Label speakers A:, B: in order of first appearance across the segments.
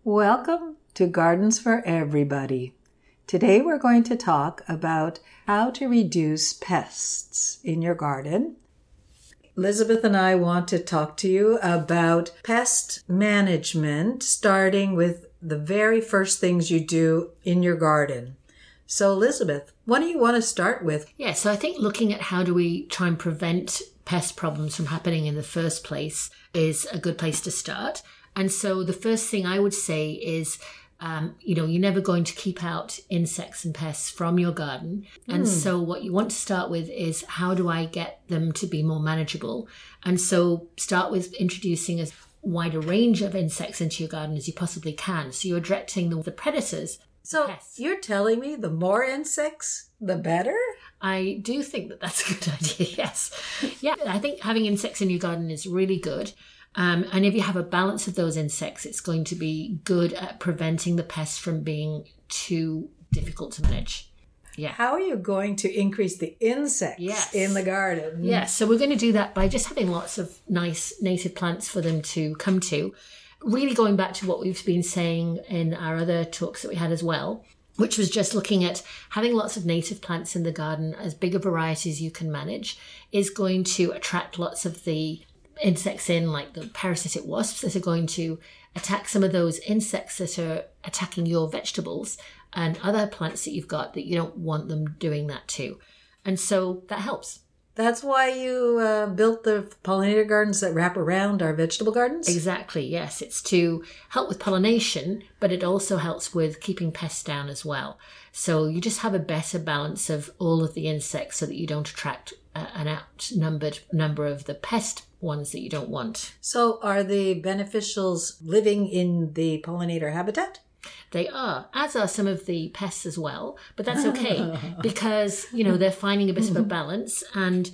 A: Welcome to Gardens for Everybody. Today we're going to talk about how to reduce pests in your garden. Elizabeth and I want to talk to you about pest management, starting with the very first things you do in your garden. So Elizabeth, what do you want to start with?
B: Yeah, so I think looking at how do we try and prevent pest problems from happening in the first place is a good place to start. And so the first thing I would say is, you're never going to keep out insects and pests from your garden. And so what you want to start with is, how do I get them to be more manageable? And so start with introducing as wide a range of insects into your garden as you possibly can. So you're directing the predators.
A: So
B: pests.
A: You're telling me the more insects, the better?
B: I do think that that's a good idea, yes. Yeah, I think having insects in your garden is really good. And if you have a balance of those insects, it's going to be good at preventing the pests from being too difficult to manage. Yeah.
A: How are you going to increase the insects in the garden?
B: Yes, so we're going to do that by just having lots of nice native plants for them to come to. Really going back to what we've been saying in our other talks that we had as well, which was just looking at having lots of native plants in the garden, as big a variety as you can manage, is going to attract lots of the insects in, like the parasitic wasps that are going to attack some of those insects that are attacking your vegetables and other plants that you've got that you don't want them doing that to. And so that helps.
A: That's why you built the pollinator gardens that wrap around our vegetable gardens?
B: Exactly, yes. It's to help with pollination, but it also helps with keeping pests down as well. So you just have a better balance of all of the insects so that you don't attract an outnumbered number of the pest ones that you don't want.
A: So are the beneficials living in the pollinator habitat?
B: They are, as are some of the pests as well, but that's okay because, they're finding a bit of a balance and,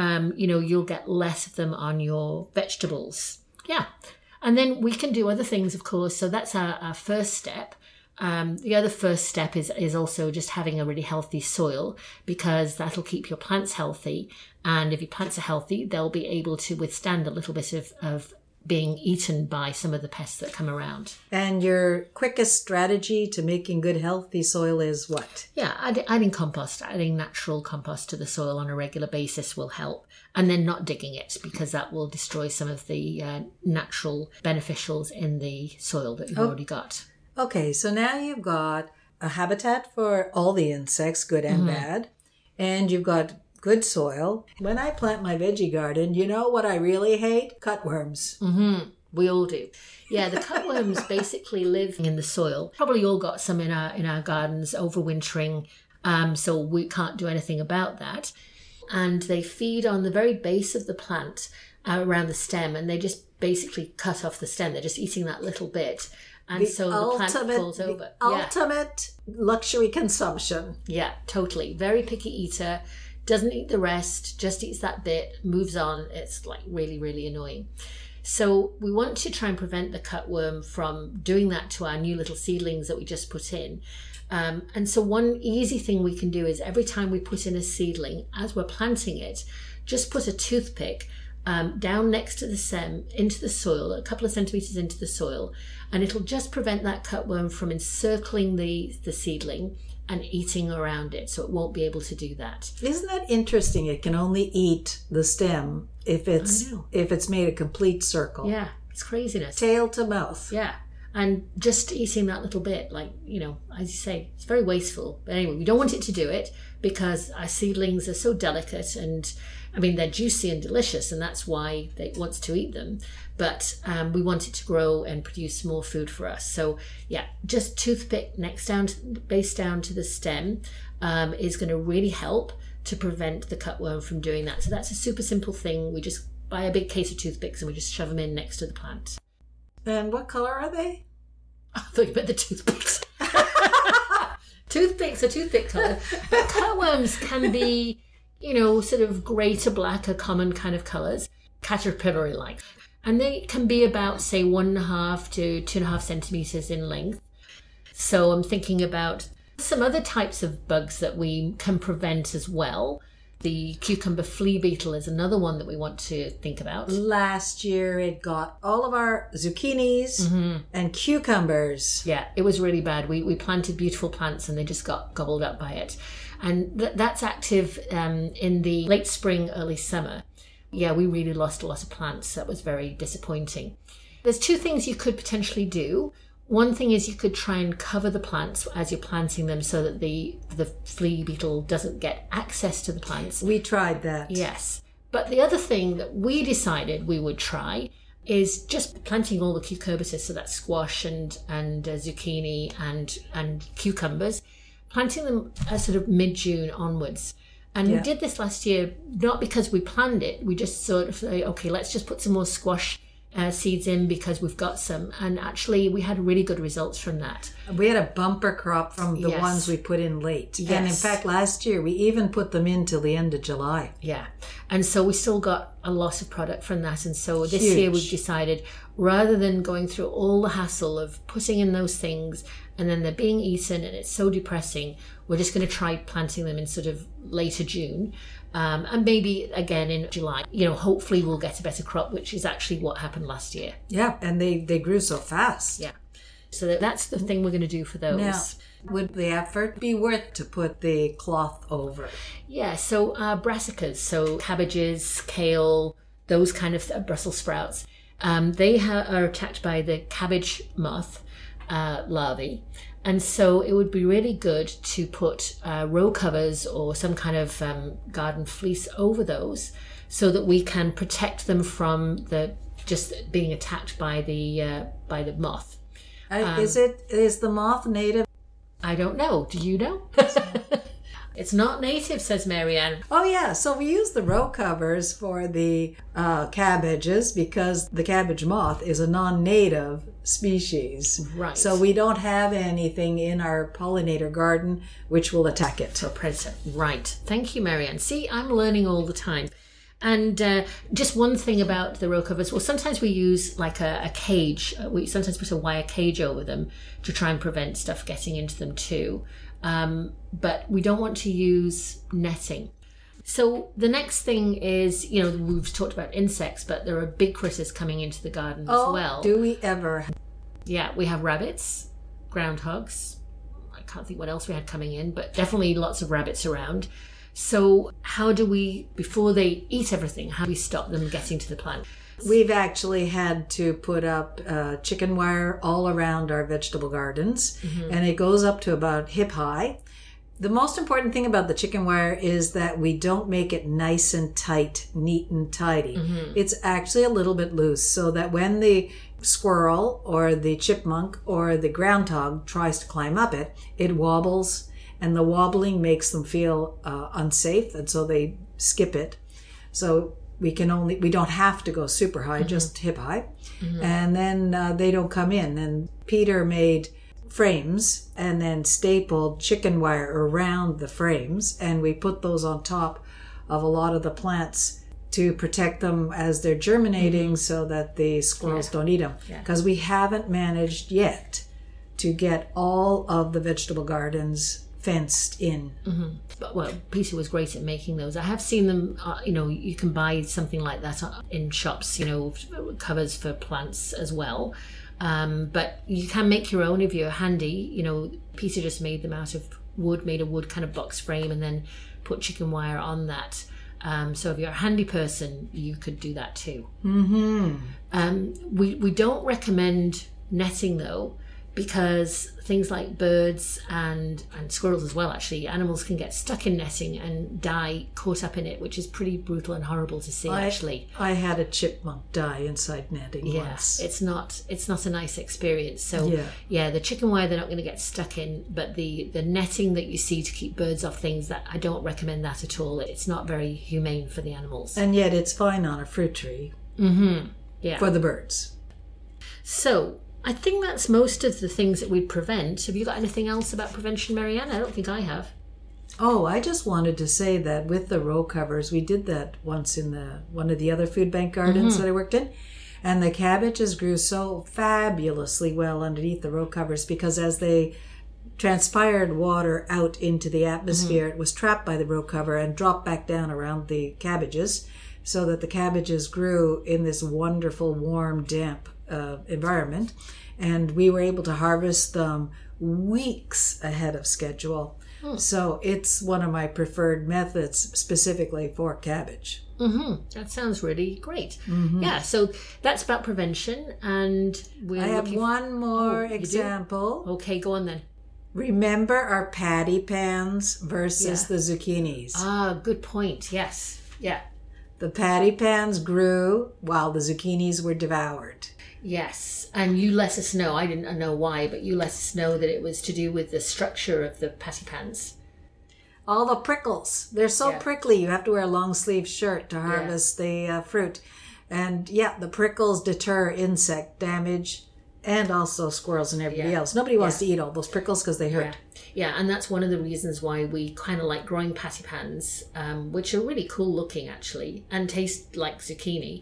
B: you'll get less of them on your vegetables. Yeah. And then we can do other things, of course. So that's our first step. The other first step is also just having a really healthy soil, because that'll keep your plants healthy. And if your plants are healthy, they'll be able to withstand a little bit of being eaten by some of the pests that come around.
A: And your quickest strategy to making good healthy soil is what?
B: Yeah, adding compost, adding natural compost to the soil on a regular basis will help. And then not digging it, because that will destroy some of the natural beneficials in the soil that you've already got.
A: Okay, so now you've got a habitat for all the insects, good and bad, and you've got good soil. When I plant my veggie garden, you know what I really hate? Cutworms.
B: Mm-hmm. We all do. Yeah, the cutworms basically live in the soil. Probably all got some in our gardens overwintering, so we can't do anything about that. And they feed on the very base of the plant around the stem, and they just basically cut off the stem. They're just eating that little bit. And so the plant falls over.
A: Ultimate luxury consumption.
B: Yeah, totally. Very picky eater. Doesn't eat the rest, just eats that bit, moves on. It's like really, really annoying. So we want to try and prevent the cutworm from doing that to our new little seedlings that we just put in. And so one easy thing we can do is, every time we put in a seedling, as we're planting it, just put a toothpick down next to the stem into the soil, a couple of centimeters into the soil, and it'll just prevent that cutworm from encircling the seedling and eating around it, so it won't be able to do that.
A: Isn't that interesting? It can only eat the stem if it's made a complete circle.
B: Yeah, it's craziness.
A: Tail to mouth.
B: Yeah, and just eating that little bit, as you say, it's very wasteful. But anyway, we don't want it to do it, because our seedlings are so delicate, and they're juicy and delicious, and that's why it wants to eat them. But we want it to grow and produce more food for us. So yeah, just toothpick base down to the stem is going to really help to prevent the cutworm from doing that. So that's a super simple thing. We just buy a big case of toothpicks and we just shove them in next to the plant.
A: And what color are they?
B: I thought you meant the toothpicks. Toothpicks are toothpick color. But cutworms can be, sort of grey to black are common kind of colors, caterpillar-like. And they can be about, say, 1.5 to 2.5 centimeters in length. So I'm thinking about some other types of bugs that we can prevent as well. The cucumber flea beetle is another one that we want to think about.
A: Last year it got all of our zucchinis and cucumbers.
B: Yeah, it was really bad. We planted beautiful plants and they just got gobbled up by it. And that's active in the late spring, early summer. Yeah, we really lost a lot of plants. That was very disappointing. There's two things you could potentially do. One thing is you could try and cover the plants as you're planting them so that the flea beetle doesn't get access to the plants.
A: We tried that.
B: Yes. But the other thing that we decided we would try is just planting all the cucurbitaceae, so that's squash and zucchini and cucumbers, planting them sort of mid-June onwards. And we did this last year, not because we planned it. We just sort of say, okay, let's just put some more squash seeds in because we've got some. And actually, we had really good results from that.
A: We had a bumper crop from the ones we put in late. Yes. And in fact, last year, we even put them in till the end of July.
B: Yeah. And so we still got a lot of product from that. And so this year, we've decided, rather than going through all the hassle of putting in those things and then they're being eaten and it's so depressing, we're just going to try planting them in sort of later June. And maybe again in July, hopefully we'll get a better crop, which is actually what happened last year.
A: Yeah, and they grew so fast.
B: Yeah. So that's the thing we're going to do for those.
A: Now, would the effort be worth to put the cloth over?
B: Yeah, so brassicas, so cabbages, kale, those kind of Brussels sprouts, they are attacked by the cabbage moth larvae. And so it would be really good to put row covers or some kind of garden fleece over those so that we can protect them from just being attacked by the moth.
A: Is the moth native?
B: I don't know. Do you know? It's not native, says Marianne.
A: Oh, yeah. So we use the row covers for the cabbages because the cabbage moth is a non-native species.
B: Right.
A: So we don't have anything in our pollinator garden which will attack it.
B: A predator. Right. Thank you, Marianne. See, I'm learning all the time. And just one thing about the row covers, well, sometimes we use like a cage. We sometimes put a wire cage over them to try and prevent stuff getting into them too. But we don't want to use netting. So the next thing is, we've talked about insects, but there are big critters coming into the garden as well.
A: Do we ever?
B: Yeah, we have rabbits, groundhogs. I can't think what else we had coming in, but definitely lots of rabbits around. So how do we, before they eat everything, how do we stop them getting to the plant?
A: We've actually had to put up chicken wire all around our vegetable gardens, and it goes up to about hip high. The most important thing about the chicken wire is that we don't make it nice and tight, neat and tidy. It's actually a little bit loose so that when the squirrel or the chipmunk or the groundhog tries to climb up it, it wobbles, and the wobbling makes them feel unsafe, and so they skip it. So we don't have to go super high, just hip high. And then they don't come in. And Peter made frames and then stapled chicken wire around the frames, and we put those on top of a lot of the plants to protect them as they're germinating so that the squirrels don't eat them. Because we haven't managed yet to get all of the vegetable gardens fenced in.
B: But, well, Peter was great at making those. I have seen them, you can buy something like that in shops, covers for plants as well. But you can make your own if you're handy. Peter just made them out of wood, made a wood kind of box frame and then put chicken wire on that. So if you're a handy person, you could do that too. We don't recommend netting though, because things like birds and squirrels as well, actually, animals can get stuck in netting and die caught up in it, which is pretty brutal and horrible to see, actually.
A: I had a chipmunk die inside netting once.
B: It's not a nice experience. So, the chicken wire they're not going to get stuck in, but the netting that you see to keep birds off things, that I don't recommend that at all. It's not very humane for the animals.
A: And yet it's fine on a fruit tree for the birds.
B: So, I think that's most of the things that we'd prevent. Have you got anything else about prevention, Marianne? I don't think I have.
A: Oh, I just wanted to say that with the row covers, we did that once in one of the other food bank gardens that I worked in. And the cabbages grew so fabulously well underneath the row covers because as they transpired water out into the atmosphere. It was trapped by the row cover and dropped back down around the cabbages so that the cabbages grew in this wonderful, warm, damp environment. And we were able to harvest them weeks ahead of schedule. So it's one of my preferred methods specifically for cabbage.
B: That sounds really great. Yeah, so that's about prevention. And
A: I have one more example.
B: Okay, go on then.
A: Remember our patty pans versus the zucchinis.
B: Ah, good point. Yes. Yeah.
A: The patty pans grew while the zucchinis were devoured.
B: Yes, and you let us know, I didn't know why, but you let us know that it was to do with the structure of the patty pans.
A: All the prickles. They're so prickly. You have to wear a long sleeve shirt to harvest the fruit. And the prickles deter insect damage and also squirrels and everybody else. Nobody wants to eat all those prickles because they hurt.
B: Yeah, and that's one of the reasons why we kind of like growing patty pans, which are really cool looking actually and taste like zucchini.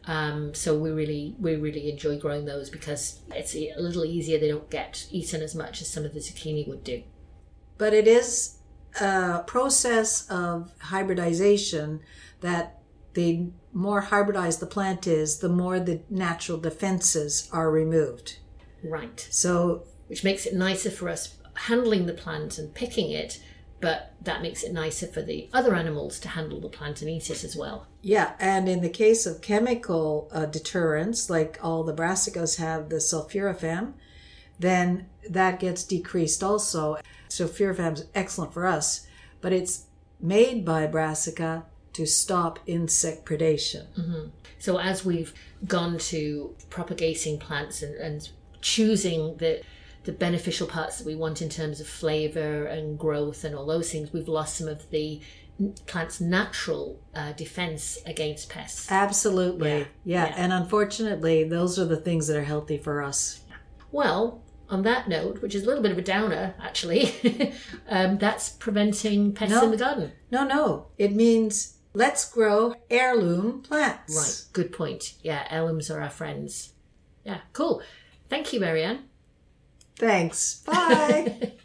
B: So we really enjoy growing those because it's a little easier. They don't get eaten as much as some of the zucchini would do.
A: But it is a process of hybridization that the more hybridized the plant is, the more the natural defenses are removed.
B: Right.
A: So,
B: which makes it nicer for us handling the plant and picking it, but that makes it nicer for the other animals to handle the plant and eat it as well.
A: Yeah, and in the case of chemical deterrents, like all the brassicas have the sulforaphane, then that gets decreased also. Sulforaphane is excellent for us, but it's made by brassica to stop insect predation.
B: So as we've gone to propagating plants and choosing the beneficial parts that we want in terms of flavor and growth and all those things, we've lost some of the plant's natural defense against pests.
A: Absolutely. Yeah. And unfortunately, those are the things that are healthy for us.
B: Well, on that note, which is a little bit of a downer, actually, that's preventing pests in the garden.
A: No. It means let's grow heirloom plants.
B: Right. Good point. Yeah, heirlooms are our friends. Yeah, cool. Thank you, Marianne.
A: Thanks. Bye.